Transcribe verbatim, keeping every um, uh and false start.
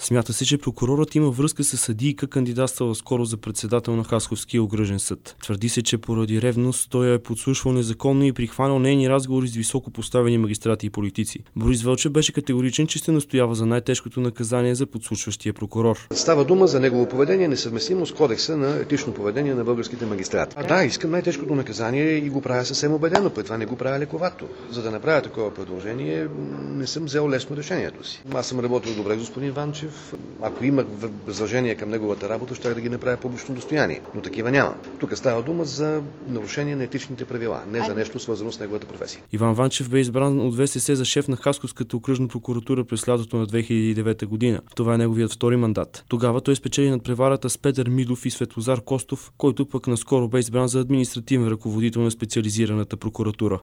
Смята се, че прокурорът има връзка с съдийка, кандидатствала скоро за председател на Хасковския окръжен съд. Твърди се, че поради ревност той е подслушвал незаконно и прихванал нейни разговори с високо поставени магистрати и политици. Борис Вълчев беше категоричен, че се настоява за най-тежкото наказание за подслушващия прокурор. Става дума за негово поведение, несъвместимо с кодекса на етично поведение на българските магистрати. А, да, искам най-тежкото наказание и го правя съвсем убедено, при това не го правя лековато. За да направя такова предложение, не съм взел лесно решението си. Аз съм работил добре с господин Ванчев. Ако имах възражение към неговата работа, щях да ги направя публично достояние. Но такива няма. Тук става дума за нарушение на етичните правила, не за нещо свързано с неговата професия. Иван Ванчев бе избран от ВСС за шеф на Хасковската окръжна прокуратура през лятото на две хиляди и девета година. Това е неговият втори мандат. Тогава той спечели над преварата с Петър Мидов и Светлозар Костов, който пък наскоро бе избран за административен ръководител на специализираната прокуратура.